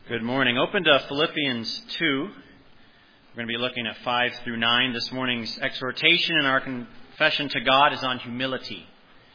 Good morning. Open to Philippians 2. We're going to be looking at 5 through 9. This morning's exhortation and our confession to God is on humility.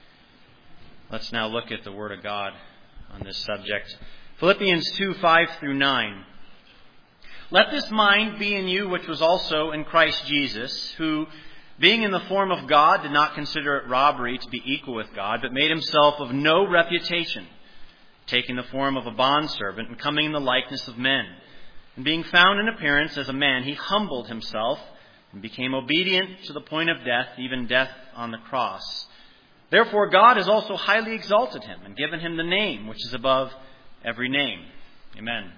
Let's now look at the Word of God on this subject. Philippians 2, 5 through 9. Let this mind be in you which was also in Christ Jesus, who, being in the form of God, did not consider it robbery to be equal with God, but made himself of no reputation, taking the form of a bondservant and coming in the likeness of men. And being found in appearance as a man, he humbled himself and became obedient to the point of death, even death on the cross. Therefore God has also highly exalted him and given him the name which is above every name. Amen.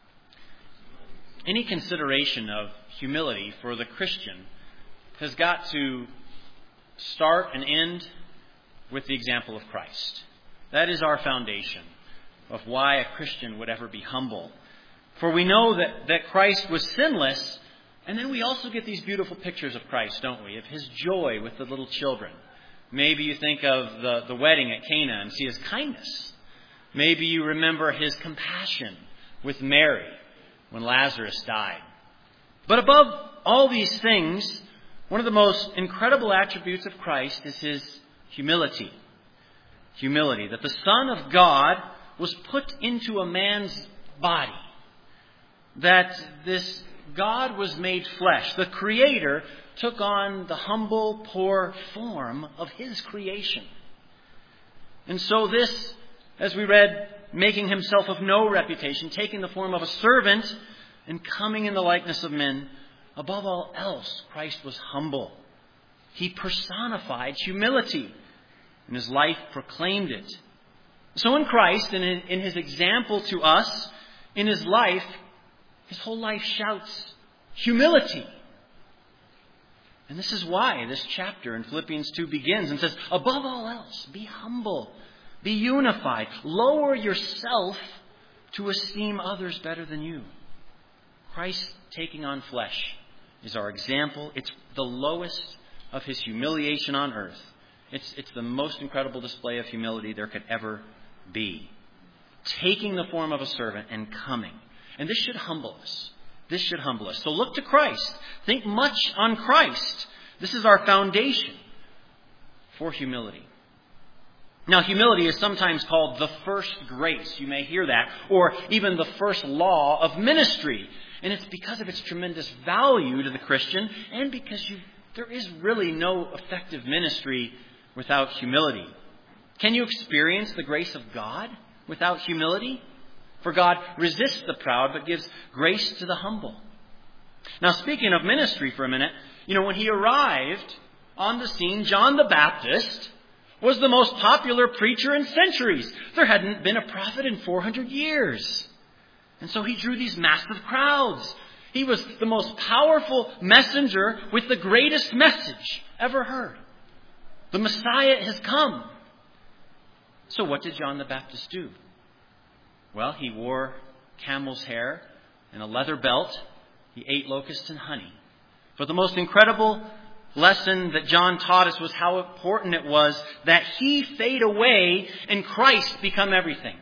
Any consideration of humility for the Christian has got to start and end with the example of Christ. That is our foundation of why a Christian would ever be humble. For we know that Christ was sinless, and then we also get these beautiful pictures of Christ, don't we? Of his joy with the little children. Maybe you think of the wedding at Cana and see his kindness. Maybe you remember his compassion with Mary when Lazarus died. But above all these things, one of the most incredible attributes of Christ is his humility. Humility, that the Son of God was put into a man's body. That this God was made flesh. The Creator took on the humble, poor form of his creation. And so this, as we read, making himself of no reputation, taking the form of a servant and coming in the likeness of men, above all else, Christ was humble. He personified humility, and his life proclaimed it. So in Christ, and in his example to us, in his life, his whole life shouts humility. And this is why this chapter in Philippians 2 begins and says, above all else, be humble, be unified, lower yourself to esteem others better than you. Christ taking on flesh is our example. It's the lowest of his humiliation on earth. It's the most incredible display of humility there could ever be. Taking the form of a servant and coming. And this should humble us. This should humble us. So look to Christ. Think much on Christ. This is our foundation for humility. Now, humility is sometimes called the first grace. You may hear that. Or even the first law of ministry. And it's because of its tremendous value to the Christian and because there is really no effective ministry without humility. Can you experience the grace of God without humility? For God resists the proud but gives grace to the humble. Now, speaking of ministry for a minute, when he arrived on the scene, John the Baptist was the most popular preacher in centuries. There hadn't been a prophet in 400 years. And so he drew these massive crowds. He was the most powerful messenger with the greatest message ever heard. The Messiah has come. So what did John the Baptist do? Well, he wore camel's hair and a leather belt. He ate locusts and honey. But the most incredible lesson that John taught us was how important it was that he fade away and Christ become everything.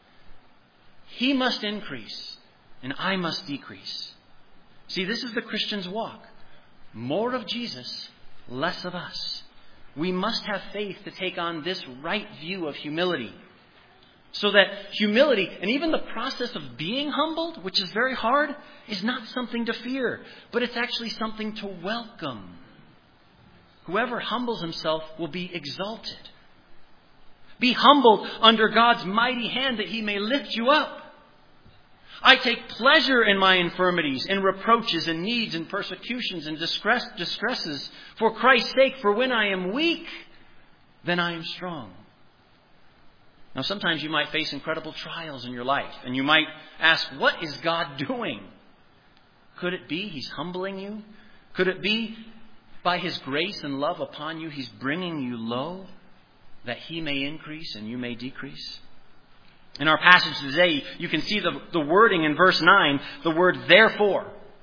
He must increase and I must decrease. See, this is the Christian's walk. More of Jesus, less of us. We must have faith to take on this right view of humility. So that humility, and even the process of being humbled, which is very hard, is not something to fear, but it's actually something to welcome. Whoever humbles himself will be exalted. Be humbled under God's mighty hand that he may lift you up. I take pleasure in my infirmities, in reproaches, in needs, in persecutions, and distresses for Christ's sake. For when I am weak, then I am strong. Now, sometimes you might face incredible trials in your life, and you might ask, what is God doing? Could it be he's humbling you? Could it be by his grace and love upon you, he's bringing you low, that he may increase and you may decrease? In our passage today, you can see the wording in verse 9, the word therefore.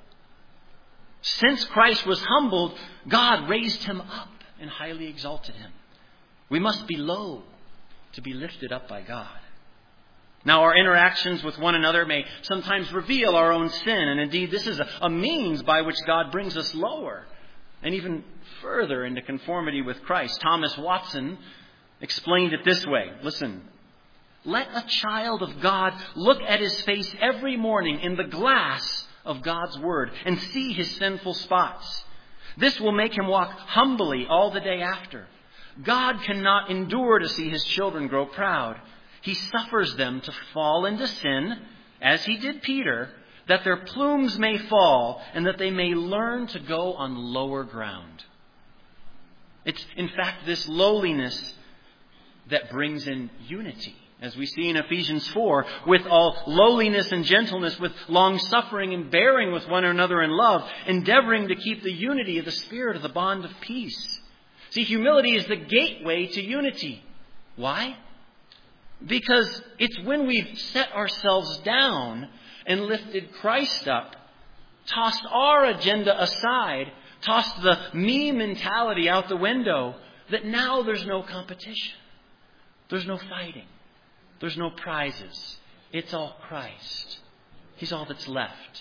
Since Christ was humbled, God raised him up and highly exalted him. We must be low to be lifted up by God. Now, our interactions with one another may sometimes reveal our own sin, and indeed this is a means by which God brings us lower and even further into conformity with Christ. Thomas Watson explained it this way. Listen, let a child of God look at his face every morning in the glass of God's Word and see his sinful spots. This will make him walk humbly all the day after. God cannot endure to see His children grow proud. He suffers them to fall into sin, as He did Peter, that their plumes may fall and that they may learn to go on lower ground. It's, in fact, this lowliness that brings in unity. As we see in Ephesians 4, with all lowliness and gentleness, with long-suffering and bearing with one another in love, endeavoring to keep the unity of the Spirit of the bond of peace. See, humility is the gateway to unity. Why? Because it's when we've set ourselves down and lifted Christ up, tossed our agenda aside, tossed the me mentality out the window, that now there's no competition. There's no fighting. There's no prizes. It's all Christ. He's all that's left.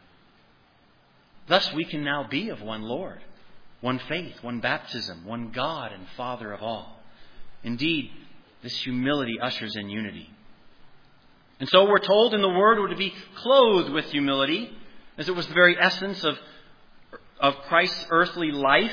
Thus we can now be of one Lord, one faith, one baptism, one God and Father of all. Indeed, this humility ushers in unity. And so we're told in the Word we're to be clothed with humility, as it was the very essence of Christ's earthly life.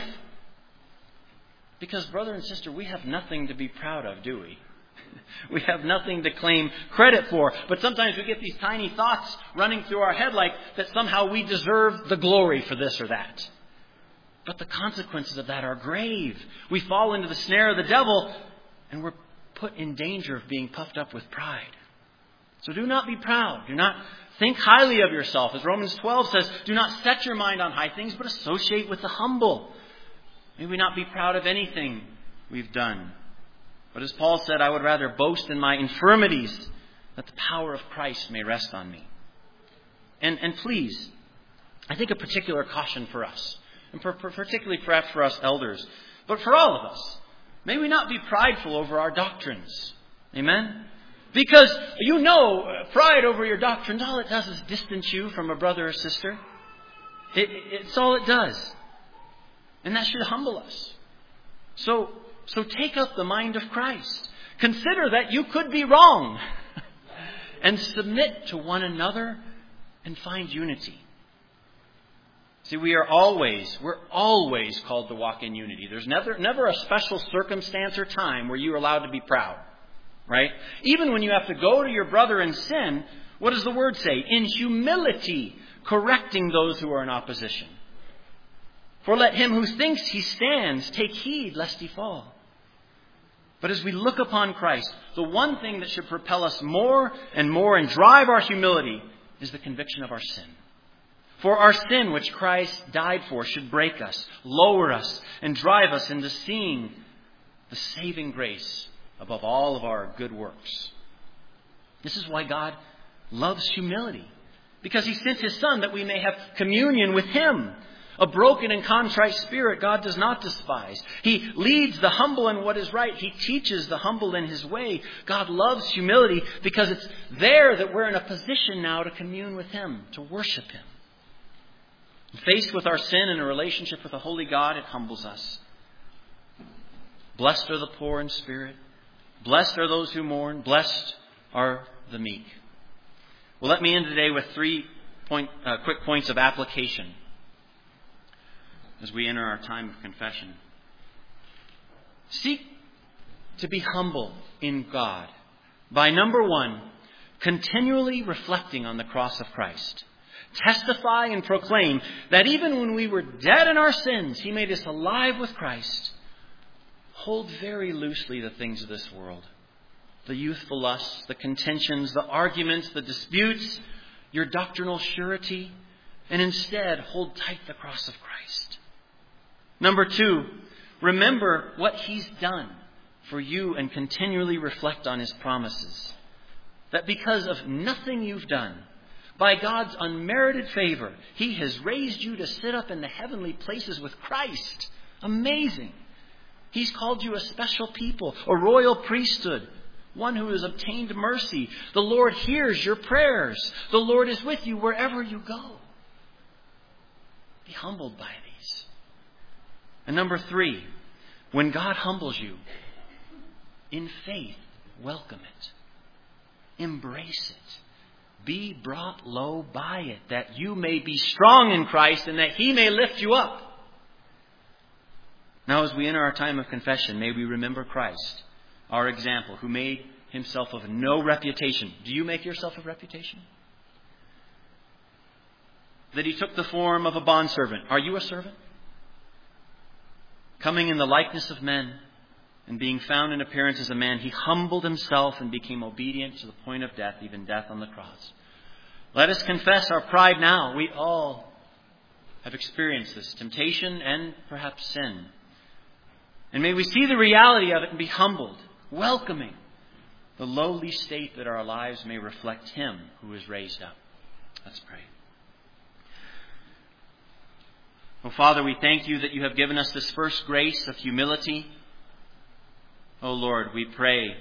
Because, brother and sister, we have nothing to be proud of, do we? We have nothing to claim credit for. But sometimes we get these tiny thoughts running through our head like that somehow we deserve the glory for this or that. But the consequences of that are grave. We fall into the snare of the devil and we're put in danger of being puffed up with pride. So do not be proud. Do not think highly of yourself. As Romans 12 says, do not set your mind on high things, but associate with the humble. May we not be proud of anything we've done. But as Paul said, I would rather boast in my infirmities, that the power of Christ may rest on me. And please, I think a particular caution for us, and particularly perhaps for us elders, but for all of us, may we not be prideful over our doctrines. Amen? Because pride over your doctrines, all it does is distance you from a brother or sister. It's all it does. And that should humble us. So take up the mind of Christ. Consider that you could be wrong. And submit to one another and find unity. See, we're always called to walk in unity. There's never a special circumstance or time where you're allowed to be proud. Right? Even when you have to go to your brother in sin, what does the Word say? In humility, correcting those who are in opposition. For let him who thinks he stands take heed lest he fall. But as we look upon Christ, the one thing that should propel us more and more and drive our humility is the conviction of our sin. For our sin, which Christ died for, should break us, lower us, and drive us into seeing the saving grace above all of our good works. This is why God loves humility. Because He sent His Son that we may have communion with Him. A broken and contrite spirit God does not despise. He leads the humble in what is right. He teaches the humble in His way. God loves humility because it's there that we're in a position now to commune with Him, to worship Him. Faced with our sin in a relationship with a holy God, it humbles us. Blessed are the poor in spirit. Blessed are those who mourn. Blessed are the meek. Well, let me end today with 3 quick points of application as we enter our time of confession. Seek to be humble in God by, number 1, continually reflecting on the cross of Christ. Testify and proclaim that even when we were dead in our sins, He made us alive with Christ. Hold very loosely the things of this world. The youthful lusts, the contentions, the arguments, the disputes, your doctrinal surety, and instead hold tight the cross of Christ. Number 2, remember what He's done for you and continually reflect on His promises. That because of nothing you've done, by God's unmerited favor, He has raised you to sit up in the heavenly places with Christ. Amazing. He's called you a special people, a royal priesthood, one who has obtained mercy. The Lord hears your prayers. The Lord is with you wherever you go. Be humbled by these. And number 3, when God humbles you, in faith, welcome it. Embrace it. Be brought low by it, that you may be strong in Christ and that He may lift you up. Now, as we enter our time of confession, may we remember Christ, our example, who made Himself of no reputation. Do you make yourself of reputation? That He took the form of a bondservant. Are you a servant? Coming in the likeness of men and being found in appearance as a man, He humbled Himself and became obedient to the point of death, even death on the cross. Let us confess our pride now. We all have experienced this temptation and perhaps sin. And may we see the reality of it and be humbled, welcoming the lowly state that our lives may reflect Him who is raised up. Let's pray. Oh, Father, we thank You that You have given us this first grace of humility. Oh, Lord, we pray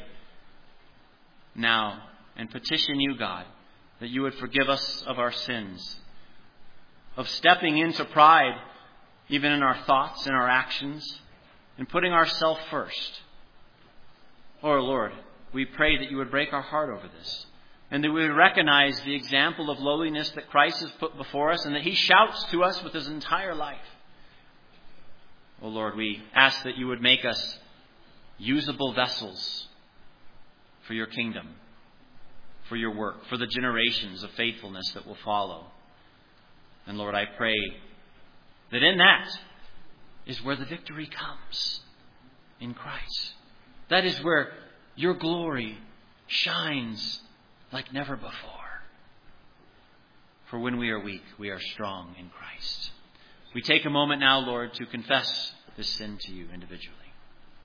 now and petition You, God, that You would forgive us of our sins, of stepping into pride, even in our thoughts and our actions, and putting ourselves first. Oh, Lord, we pray that You would break our heart over this, and that we would recognize the example of lowliness that Christ has put before us, and that He shouts to us with His entire life. Oh, Lord, we ask that You would make us usable vessels for Your kingdom, for Your work, for the generations of faithfulness that will follow. And Lord, I pray that in that is where the victory comes, in Christ. That is where Your glory shines like never before. For when we are weak, we are strong in Christ. We take a moment now, Lord, to confess this sin to You individually.